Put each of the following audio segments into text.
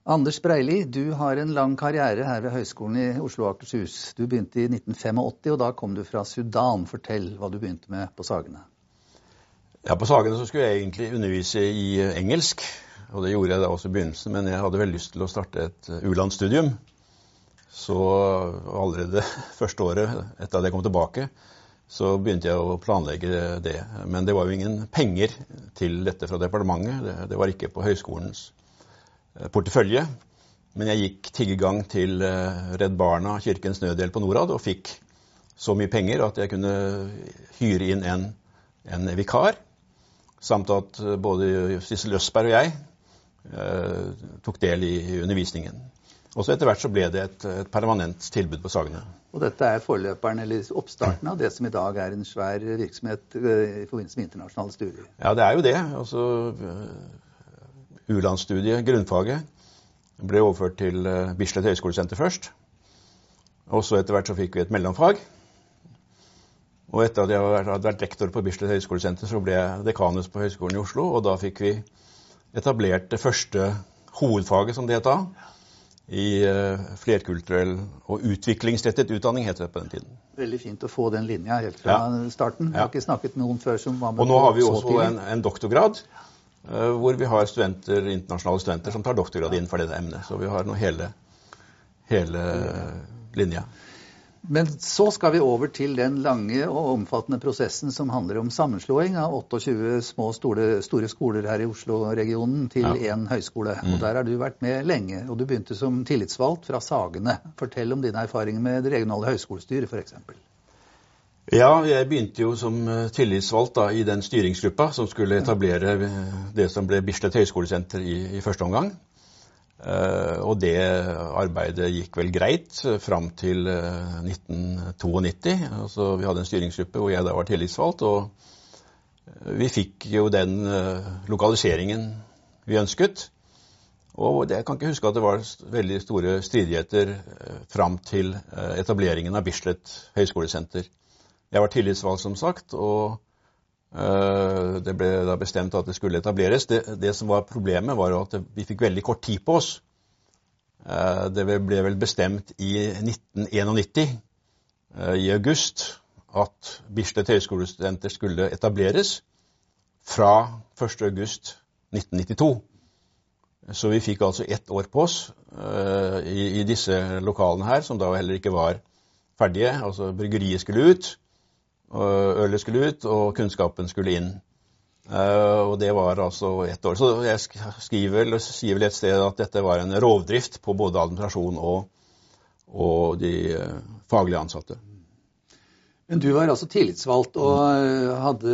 Anders Breili, du har en lang karriere her ved Høgskolen i Oslo og Akershus. Du begynte i 1985, og da kom du fra Sudan. Fortell hva du begynte med på Sagene. Ja, på Sagene så skulle jeg egentlig undervise i engelsk, og det gjorde jeg da også i begynnelsen, men jeg hadde vel lyst til å starte et u-landsstudium. Så allerede første året etter at jeg kom tilbake, så begynte jeg å planlegge det. Men det var jo ingen penger til dette fra departementet, det var ikke på høyskolens portefølje, men jeg gikk tiggergang til Redd Barna, Kirkens Nødhjelp og Norad, og fikk så mye penger at jeg kunne hyre inn en vikar, samt at både Sissel Østberg og jeg tok del i undervisningen. Og så etter hvert så ble det et permanent tilbud på Sagene. Og dette forløperen, eller oppstarten av det som i dag en svær virksomhet i forbindelse med internasjonale studier. Ja, det jo det. Altså, U-landsstudiet, grunnfaget, ble overført til Bislett Høyskolesenter først. Og så etter hvert så fikk vi et mellomfag. Og etter at jeg hadde vært rektor på Bislett Høyskolesenter, så ble jeg dekanus på Høyskolen i Oslo, og da fikk vi etablert det første hovedfaget, som det het da, i flerkulturell og utviklingsrettet utdanning, heter det på den tiden. Veldig fint å få den linja helt fra starten. Jeg har ikke snakket med noen før som var med. Og nå har vi også en doktorgrad, hvor vi har internasjonale studenter som tar doktorgrad innenfor dette emnet. Så vi har nå hele linja. Men så skal vi over til den lange og omfattende prosessen som handler om sammenslåing av 28 små store skoler her i Oslo-regionen til en høyskole. Og der har du vært med lenge, og du begynte som tillitsvalgt fra Sagene. Fortell om dine erfaringer med det regionale høyskolestyret, for eksempel. Ja, jeg begynte jo som tillitsvalgt da, i den styringsgruppa som skulle etablere det som ble Bislett Høyskolesenter i første omgang. Og det arbeidet gikk vel greit fram til 1992. Altså, vi hadde en styringsgruppe hvor jeg da var tillitsvalgt, og vi fikk jo den lokaliseringen vi ønsket. Og jeg kan ikke huske at det var veldig store stridigheter fram til etableringen av Bislett Høyskolesenter. Jeg var tillitsvalgt, som sagt, og det ble da bestemt at det skulle etableres. Det som var problemet var at vi fikk veldig kort tid på oss. Det ble vel bestemt i 1991, i august, at Bislett Høyskolesenter skulle etableres fra 1. august 1992. Så vi fikk altså 1 år på oss i disse lokalene her, som da heller ikke var ferdige. Altså bryggeriet skulle ut, og ølet skulle ut, og kunnskapen skulle inn. Og det var altså 1 år. Så jeg sier vel et sted at dette var en rovdrift på både administrasjon og de faglige ansatte. Men du var altså tillitsvalgt og hadde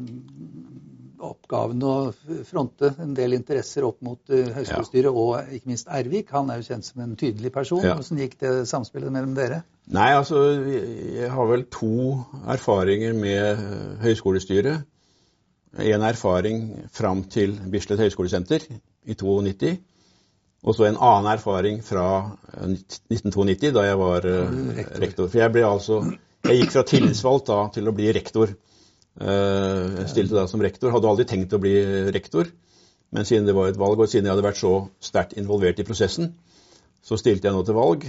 oppgaven å fronte en del interesser opp mot høyskolestyret og ikke minst Ervik. Han jo kjent som en tydelig person. Hvordan gikk det samspillet mellom dere? Nei, altså, jeg har vel 2 erfaringer med høyskolestyret. En erfaring fram til Bislett Høyskolesenter i 92, og så en annen erfaring fra 1992, da jeg var rektor. For jeg gikk fra tillitsvalgt da til å bli rektor. Jeg stilte da som rektor, hadde aldri tenkt å bli rektor, men siden det var et valg, og siden jeg hadde vært så sterkt involvert i prosessen, så stilte jeg nå til valg,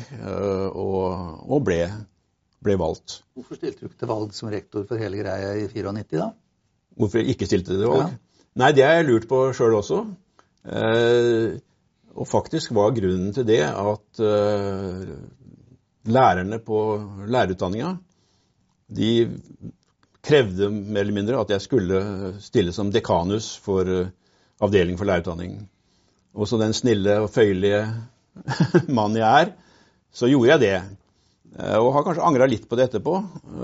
og ble valgt. Hvorfor stilte du ikke til valg som rektor for hele greia i 94 da? Hvorfor jeg ikke stilte til valg? Nei, det har jeg lurt på selv også. Og faktisk var grunnen til det at lærerne på lærerutdanningen, de krevde mer eller mindre at jeg skulle stille som dekanus for avdeling for lærerutdanning. Og så den snille og føyelige mann jeg så gjorde jeg det. Og har kanskje angret litt på det etterpå.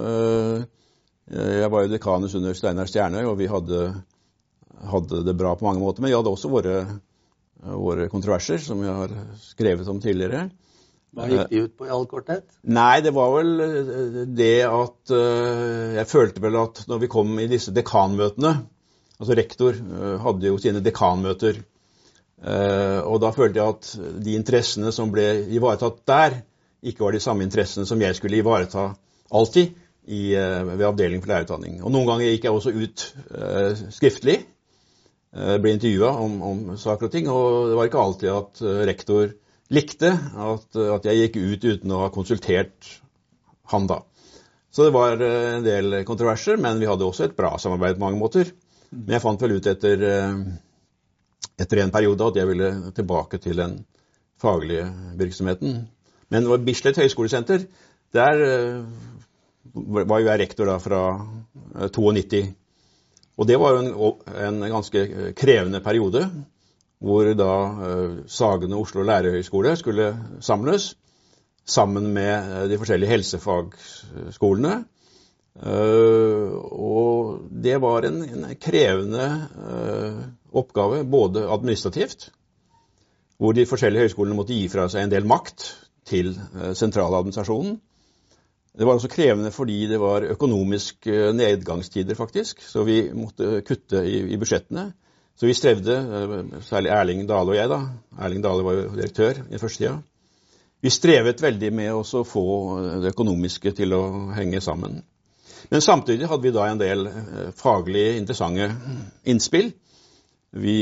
Jeg var jo dekanus under Steinar Stjernøy, og vi hadde det bra på mange måter, men vi hadde også våre kontroverser, som jeg har skrevet om tidligere. Hva gikk de ut på i all korthet? Nei, det var vel det at jeg følte vel at når vi kom i disse dekanmøtene, altså rektor hadde jo sine dekanmøter, og da følte jeg at de interessene som ble ivaretatt der, ikke var de samme interessene som jeg skulle ivareta alltid ved avdeling for lærerutdanning. Og noen ganger gikk jeg også ut skriftlig ble intervjuet om saker og ting, og det var ikke alltid at rektor likte at jeg gikk ut uten å ha konsultert han da. Så det var en del kontroverser, men vi hadde også et bra samarbeid på mange måter. Men jeg fant vel ut etter en periode at jeg ville tilbake til den faglige virksomheten. Men det var Bislett Høyskolesenter, der var jo jeg rektor da fra 92. Og det var jo en ganske krevende periode, hvor da Sagene Oslo Lærerhøgskole skulle samles, sammen med de forskjellige helsefagskolene. Og det var en krevende oppgave, både administrativt, hvor de forskjellige høyskolene måtte gi fra seg en del makt til sentraladministrasjonen. Det var også krevende fordi det var økonomisk nedgangstider faktisk, så vi måtte kutte i budsjettene. Så vi strevde, særlig Erling Dale og jeg da, Erling Dale var jo direktør i første tida, vi strevet veldig med å få det økonomiske til å henge sammen. Men samtidig hadde vi da en del faglig interessante innspill. Vi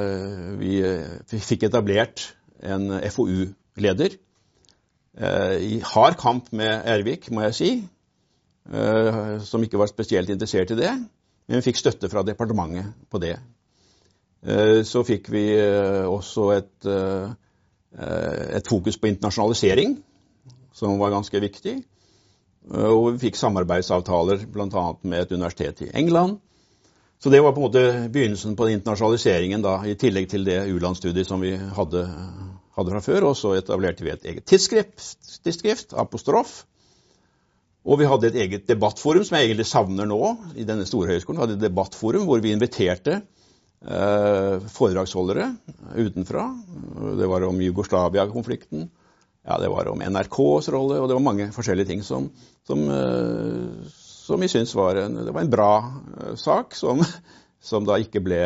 fikk etablert en FoU-leder i hard kamp med Ervik, må jeg si, som ikke var spesielt interessert i det, men vi fikk støtte fra departementet på det. Så fikk vi også et fokus på internasjonalisering, som var ganske viktig, og vi fikk samarbeidsavtaler blant annet med et universitet i England. Så det var på en måte begynnelsen på internasjonaliseringen da, i tillegg til det U-landsstudiet som vi hadde fra før, og så etablerte vi et eget tidsskrift, Apostrof, og vi hadde et eget debattforum som jeg egentlig savner nå i denne store høyskolen. Vi hadde et debattforum hvor vi inviterte foredragsholdere utenfra. Det var om Jugoslavia-konflikten, ja, det var om NRKs rolle, og det var mange forskjellige ting som vi synes var en bra sak, som da ikke ble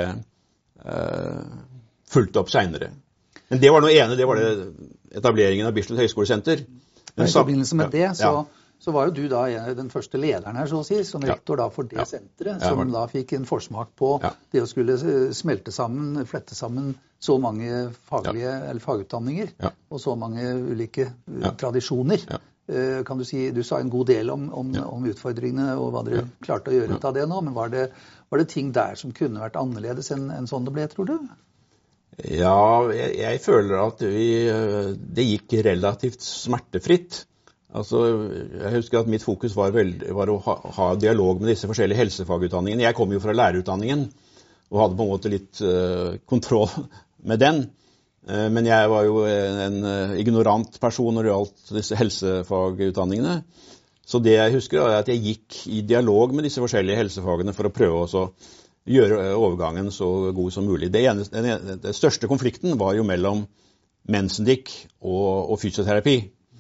fulgt opp senere. Men det var noe ene, det var etableringen av Bislett Høyskolesenter. I forbindelse med det, så var jo du da den første lederen her, så å si, som rektor da for det senteret, som da fikk en forsmak på det å skulle flette sammen så mange fagutdanninger, og så mange ulike tradisjoner. Kan du si, du sa en god del om utfordringene og hva dere klarte å gjøre ut av det nå, men var det ting der som kunne vært annerledes enn sånn det ble, tror du? Ja, jeg føler at det gikk relativt smertefritt. Altså, jeg husker at mitt fokus var å ha dialog med disse forskjellige helsefagutdanningene. Jeg kom jo fra lærerutdanningen og hadde på en måte litt kontroll med den. Men jeg var jo en ignorant person når det gjaldt disse helsefagutdanningene. Så det jeg husker er at jeg gikk i dialog med disse forskjellige helsefagene for å prøve å gjøre overgangen så god som mulig. Den største konflikten var jo mellom Mensendick og fysioterapi,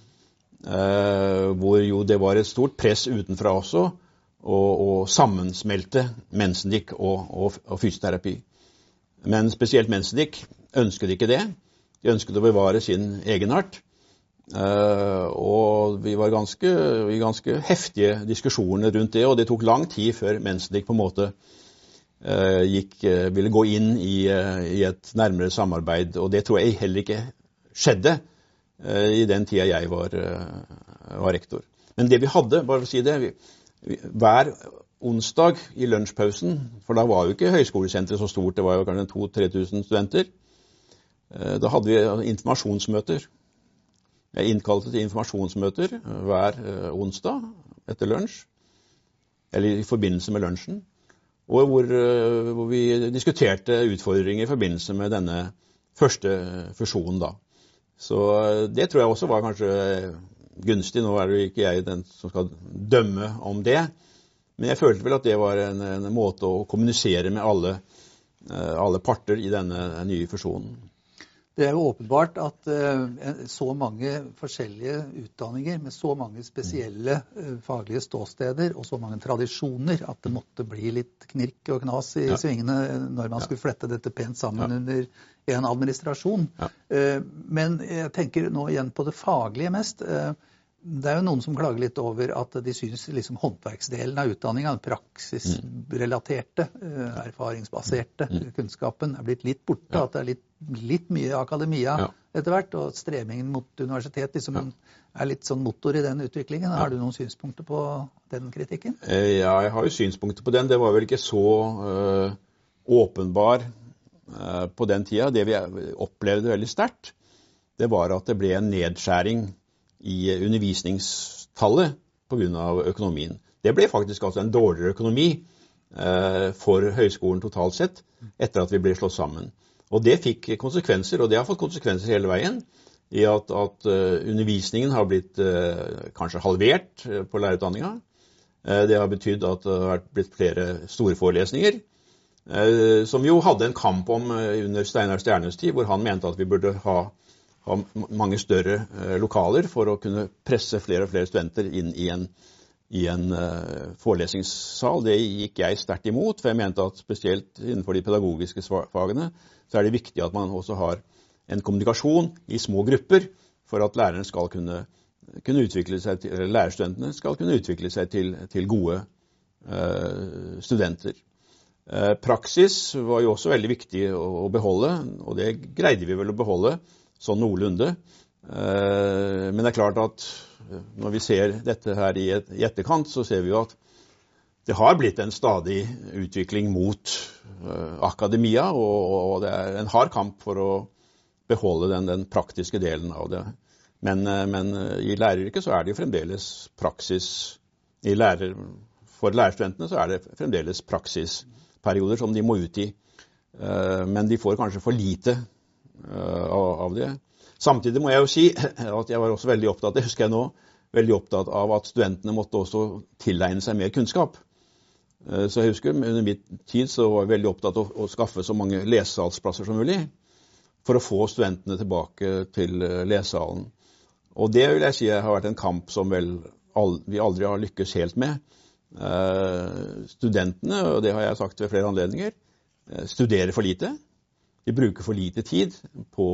hvor jo det var et stort press utenfra også å sammensmelte Mensendick og fysioterapi. Men spesielt Mensendick ønsket ikke det. De ønsket å bevare sin egenart. Og vi var ganske heftige diskusjoner rundt det, og det tok lang tid før Mensendick på en måte ville gå inn i et nærmere samarbeid, og det tror jeg heller ikke skjedde i den tida jeg var rektor. Men det vi hadde, bare for å si det, hver onsdag i lunsjpausen, for da var jo ikke høyskolesenteret så stort, det var jo kanskje 2-3 000 studenter, da hadde vi informasjonsmøter. Jeg innkalte til informasjonsmøter hver onsdag etter lunsj, eller i forbindelse med lunsjen, og hvor vi diskuterte utfordringer i forbindelse med denne første fusjonen da. Så det tror jeg også var kanskje gunstig. Nå er det jo ikke jeg den som skal dømme om det, men jeg følte vel at det var en måte å kommunisere med alle parter i denne nye fusjonen. Det er jo åpenbart at så mange forskjellige utdanninger med så mange spesielle faglige ståsteder og så mange tradisjoner at det måtte bli litt knirk og knas i svingene når man skulle flette dette pent sammen under en administrasjon. Men jeg tenker nå igjen på det faglige mest. Det jo noen som klager litt over at de synes liksom håndverksdelen av utdanningen, praksisrelaterte, erfaringsbaserte kunnskapen blitt litt borte, at det litt mye akademia etter hvert, og stremingen mot universitet liksom litt sånn motor i den utviklingen. Har du noen synspunkter på den kritikken? Ja, jeg har jo synspunkter på den. Det var vel ikke så åpenbar på den tida. Det vi opplevde veldig sterkt, det var at det ble en nedskjæring i undervisningstallet på grunn av økonomien. Det ble faktisk altså en dårligere økonomi for høyskolen totalt sett etter at vi ble slått sammen. Og det fikk konsekvenser, og det har fått konsekvenser hele veien, i at undervisningen har blitt kanskje halvert på lærerutdanninga. Det har betydd at det har blitt flere store forelesninger, som jo hadde en kamp om under Steinar Stjernøs tid, hvor han mente at vi burde ha mange større lokaler for å kunne presse flere og flere studenter inn i en forelesningssal. Det gikk jeg sterkt imot, for jeg mente at spesielt innenfor de pedagogiske fagene så det viktig at man også har en kommunikasjon i små grupper for at læreren skal kunne utvikle seg til, eller lærerstudentene skal kunne utvikle seg til gode studenter. Praksis var jo også veldig viktig å beholde, og det greide vi vel å beholde sånn noenlunde. Men det klart at når vi ser dette her i etterkant, så ser vi jo at det har blitt en stadig utvikling mot akademia, og det en hard kamp for å beholde den praktiske delen av det. Men i læreryrket så det jo fremdeles praksis, for lærerstudentene så det fremdeles praksisperioder som de må ut i, men de får kanskje for lite av det. Samtidig må jeg jo si at jeg var også veldig opptatt, det husker jeg nå, veldig opptatt av at studentene måtte også tilegne seg mer kunnskap. Så jeg husker, under mitt tid så var jeg veldig opptatt av å skaffe så mange lesesalsplasser som mulig, for å få studentene tilbake til lesesalen. Og det vil jeg si har vært en kamp som vel vi aldri har lykkes helt med. Studentene, og det har jeg sagt ved flere anledninger, studerer for lite. De bruker for lite tid på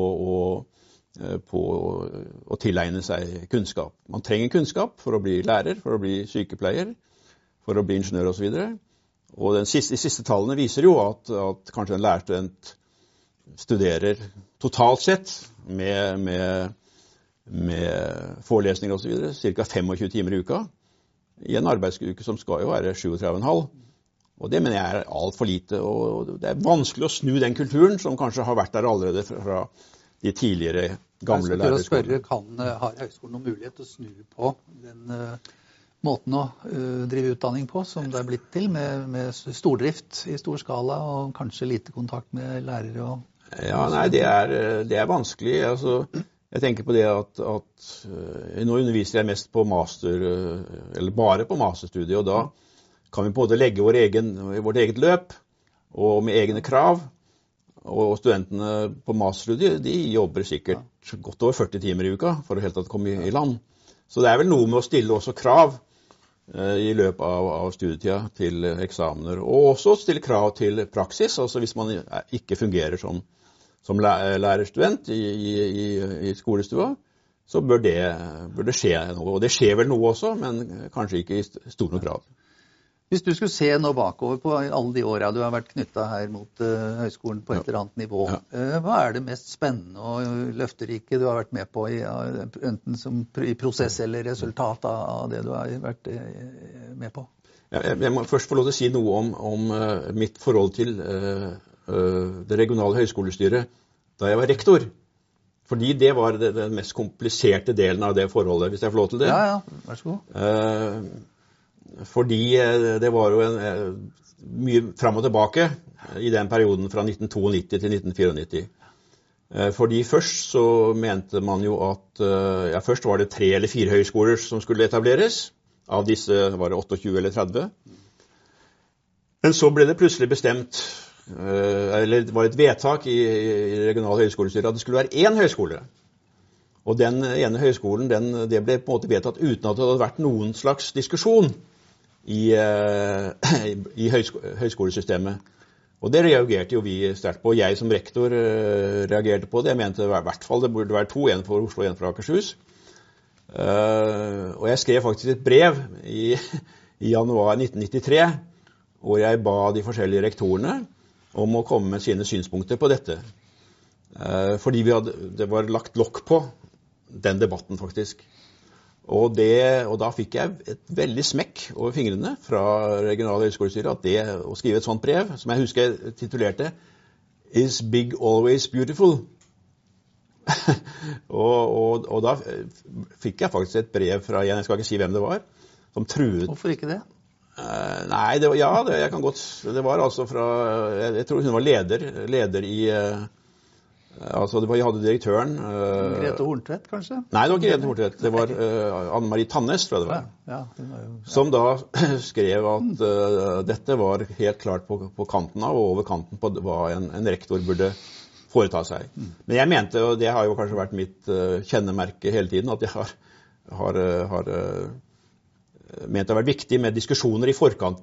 å tilegne seg kunnskap. Man trenger kunnskap for å bli lærer, for å bli sykepleier, for å bli ingeniør og så videre. Og de siste tallene viser jo at kanskje en lærerstudent studerer totalt sett med forelesninger og så videre, ca. 25 timer i uka, i en arbeidsuke som skal jo være 37,5. Og det mener jeg alt for lite, og det vanskelig å snu den kulturen som kanskje har vært der allerede fra de tidligere gamle lærerskolene. Har høyskolen noen mulighet til å snu på den måten å drive utdanning på, som det blitt til med stordrift i stor skala, og kanskje lite kontakt med lærere? Ja, nei, det vanskelig. Altså, jeg tenker på det at nå underviser jeg mest på master, eller bare på masterstudiet, og da kan vi både legge vårt eget løp, og med egne krav, og studentene på masterstudiet, de jobber sikkert godt over 40 timer i uka for å helt tatt komme i land. Så det vel noe med å stille også krav i løpet av studietida til eksamener, og også stille krav til praksis, altså hvis man ikke fungerer som lærerstudent i skolestua, så bør det skje noe. Og det skjer vel noe også, men kanskje ikke i stor nok grad. Hvis du skulle se nå bakover på alle de årene du har vært knyttet her mot høyskolen på et eller annet nivå, hva det mest spennende og løfterike du har vært med på, enten som i prosess eller resultat av det du har vært med på? Jeg må først få lov til å si noe om mitt forhold til det regionale høyskolestyret da jeg var rektor. Fordi det var den mest kompliserte delen av det forholdet, hvis jeg får lov til det. Ja, vær så god. Fordi det var jo mye frem og tilbake i den perioden fra 1992 til 1994. Fordi først så mente man jo at først var det 3 eller 4 høyskoler som skulle etableres. Av disse var det 28 eller 30. Men så ble det plutselig bestemt, eller det var et vedtak i regionale høyskolestyret, at det skulle være 1 høyskole. Og den ene høyskolen, det ble på en måte vedtatt uten at det hadde vært noen slags diskusjon i høyskolesystemet. Og det reagerte jo vi sterkt på. Jeg som rektor reagerte på det. Jeg mente i hvert fall det burde være 2, en for Oslo og en for Akershus. Og jeg skrev faktisk et brev i januar 1993, hvor jeg ba de forskjellige rektorene om å komme med sine synspunkter på dette. Fordi det var lagt lokk på den debatten faktisk. Og da fikk jeg et veldig smekk over fingrene fra regionale høyskolestyret at det å skrive et sånt brev, som jeg husker jeg titulerte «Is big always beautiful?» og da fikk jeg faktisk et brev fra, jeg skal ikke si hvem det var, som truet. Hvorfor ikke det? Nei, jeg kan godt, det var altså fra, jeg tror hun var leder i, altså vi hadde direktøren. Grete Horntvedt, kanskje? Nei, det var ikke Grete Horntvedt, det var Anne-Marie Tannes, tror jeg det var. Ja, hun var jo, ja. Som da skrev at dette var helt klart på kanten av, og over kanten på hva en rektor burde foreta seg. Men jeg mente, og det har jo kanskje vært mitt kjennemerke hele tiden, at jeg har ment det har vært viktig med diskusjoner i forkant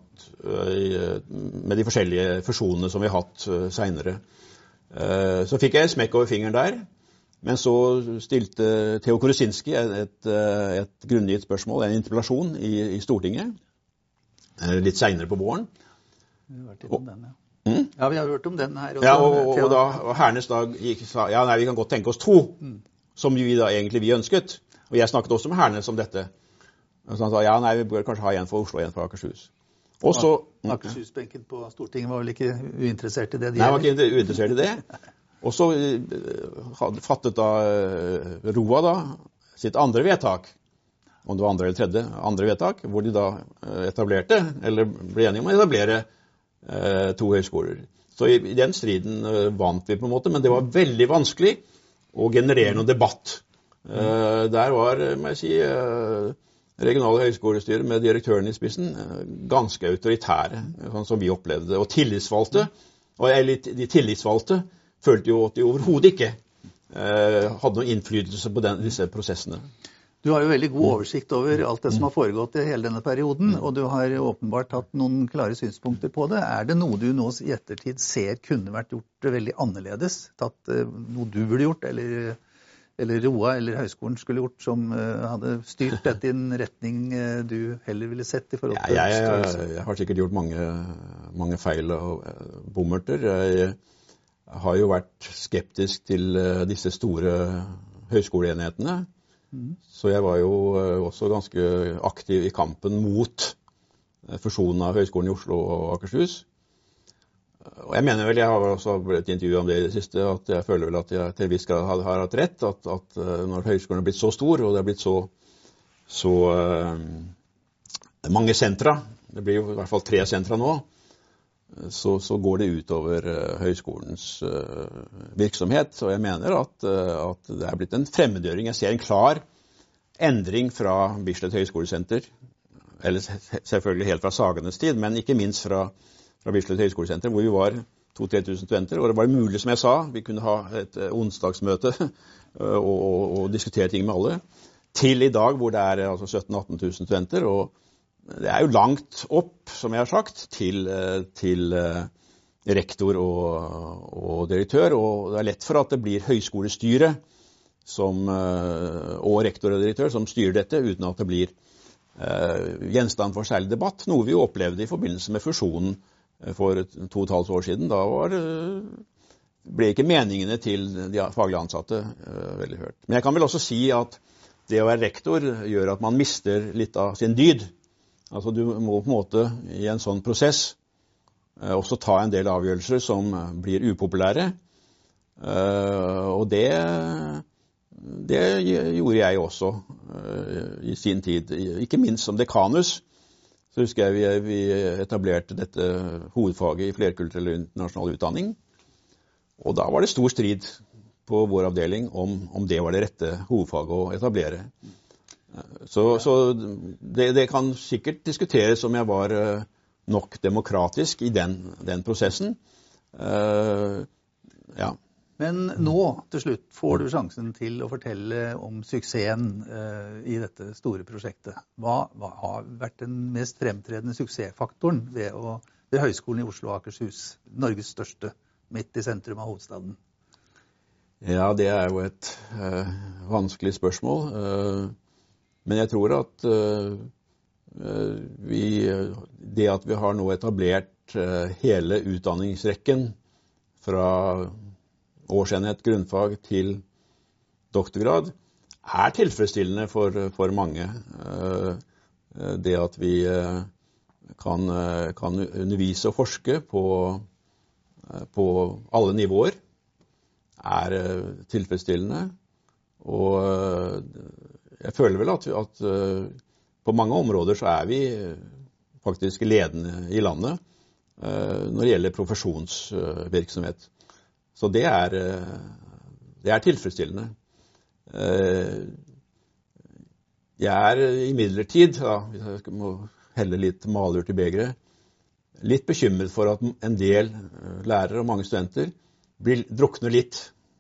med de forskjellige fusjonene som vi har hatt senere. Så fikk jeg smekk over fingeren der, men så stilte Theo Korusinski et grunngitt spørsmål, en interpellasjon i Stortinget, litt senere på våren. Vi har vært innom den, ja. Ja, vi har hørt om den her. Og Hernes da sa, ja, nei, vi kan godt tenke oss 2, som vi da egentlig ønsket. Og jeg snakket også med Hernes om dette. Og så han sa, ja, nei, vi bør kanskje ha en for Oslo og en for Akershus. Og så... Akershusbenken på Stortinget var vel ikke uinteressert i det? Nei, var ikke uinteressert i det. Og så fattet da ROA da sitt andre vedtak, om det var andre eller tredje, andre vedtak, hvor de da etablerte, eller ble enige om å etablere 2 høyskoler. Så i den striden vant vi på en måte, men det var veldig vanskelig å generere noen debatt. Der var, må jeg si, regionale høyskolestyrer med direktøren i spissen ganske autoritære, sånn som vi opplevde det. Og tillitsvalgte, de tillitsvalgte følte jo at de overhodet ikke hadde noen innflytelse på disse prosessene. Du har jo veldig god oversikt over alt det som har foregått i hele denne perioden, og du har åpenbart hatt noen klare synspunkter på det. Er det noe du nå i ettertid ser kunne vært gjort veldig annerledes? Tatt noe du burde gjort, eller ROA eller høyskolen skulle gjort, som hadde styrt dette i en retning du heller ville sett i forhold til størrelse? Jeg har sikkert gjort mange feil og bommerter. Jeg har jo vært skeptisk til disse store høyskoleenhetene. Så jeg var jo også ganske aktiv i kampen mot fusjonen av Høgskolen i Oslo og Akershus. Og jeg mener vel, jeg har også blitt intervjuet om det i det siste, at jeg føler vel at jeg til viss grad har hatt rett, at når høyskolen har blitt så stor, og det har blitt så mange sentra, det blir jo i hvert fall 3 sentra nå, så går det ut over høyskolens virksomhet, og jeg mener at det er blitt en fremmedgjøring. Jeg ser en klar endring fra Bislett Høyskolesenter, eller selvfølgelig helt fra Saganes tid, men ikke minst fra Bislett Høyskolesenter, hvor vi var 2-3 tusen studenter, og det var mulig, som jeg sa, vi kunne ha et onsdagsmøte og diskutere ting med alle, til i dag hvor det er altså 17-18 tusen studenter, og det er jo langt opp, som jeg har sagt, til rektor og direktør, og det er lett for at det blir høyskolestyret og rektor og direktør som styrer dette, uten at det blir gjenstand for særlig debatt, noe vi jo opplevde i forbindelse med fusjonen for 2,5 år siden. Da ble ikke meningene til de faglige ansatte veldig hørt. Men jeg kan vel også si at det å være rektor gjør at man mister litt av sin dyd. Altså du må på en måte i en sånn prosess også ta en del avgjørelser som blir upopulære. Og det gjorde jeg også i sin tid. Ikke minst som dekanus, så husker jeg vi etablerte dette hovedfaget i flerkulturell og internasjonal utdanning. Og da var det stor strid på vår avdeling om det var det rette hovedfaget å etablere. Så det kan sikkert diskuteres om jeg var nok demokratisk i den prosessen. Ja. Men nå, til slutt, får du sjansen til å fortelle om suksessen i dette store prosjektet. Hva har vært den mest fremtredende suksessfaktoren ved Høgskolen i Oslo og Akershus, Norges største, midt i sentrum av hovedstaden? Ja, det er jo et vanskelig spørsmål. Men jeg tror at det at vi har nå etablert hele utdanningsrekken fra årsenhet grunnfag til doktorgrad, er tilfredsstillende for mange. Det at vi kan undervise og forske på alle nivåer er tilfredsstillende. Og jeg føler vel at på mange områder så er vi faktisk ledende i landet når det gjelder profesjonsvirksomhet. Så det er tilfredsstillende. Jeg imidlertid, hvis jeg må helle litt malurt i begeret, litt bekymret for at en del lærere og mange studenter drukner litt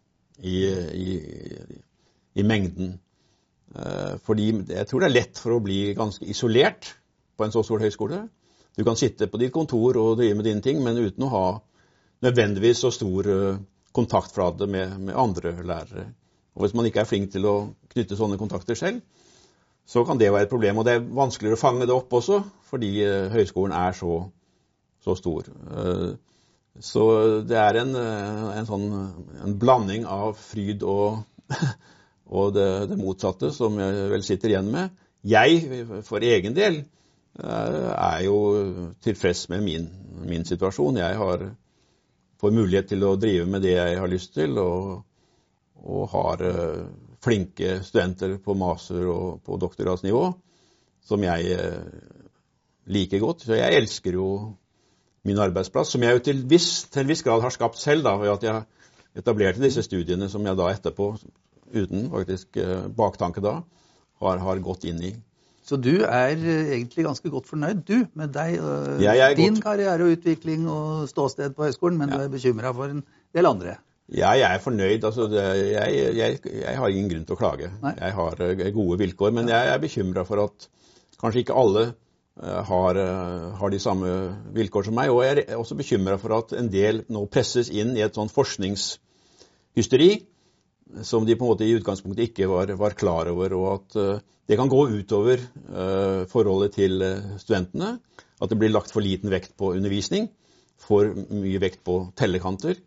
i mengden. Fordi jeg tror det er lett for å bli ganske isolert på en så stor høyskole. Du kan sitte på ditt kontor og drive med dine ting, men uten å ha nødvendigvis så stor kontaktflate med andre lærere. Og hvis man ikke er flink til å knytte sånne kontakter selv, så kan det være et problem. Og det er vanskeligere å fange det opp også, fordi høyskolen er så stor. Så det er en blanding av fryd og det motsatte som jeg vel sitter igjen med. Jeg, for egen del, er jo tilfreds med min situasjon. Jeg får mulighet til å drive med det jeg har lyst til, og har flinke studenter på master- og på doktorgradsnivå, som jeg liker godt. Så jeg elsker jo min arbeidsplass, som jeg jo til en viss grad har skapt selv, ved at jeg etablerte disse studiene som jeg da etterpå, uten faktisk baktanke da, har gått inn i. Så du er egentlig ganske godt fornøyd, du, med deg, din karriereutvikling og ståsted på høyskolen, men du er bekymret for en del andre. Ja, jeg er fornøyd. Altså, jeg har ingen grunn til å klage. Nei. Jeg har gode vilkår, men jeg er bekymret for at kanskje ikke alle har de samme vilkår som meg, og jeg er også bekymret for at en del nå presses inn i et sånn forskningshysteri, som de på en måte i utgangspunktet ikke var klar over, og at det kan gå utover forholdet til studentene, at det blir lagt for liten vekt på undervisning, for mye vekt på tellekanter,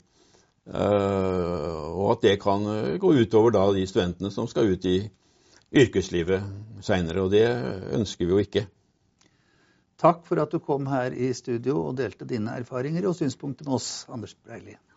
og at det kan gå utover da de studentene som skal ut i yrkeslivet senere, og det ønsker vi jo ikke. Takk for at du kom her i studio og delte dine erfaringer og synspunkter med oss, Anders Breili.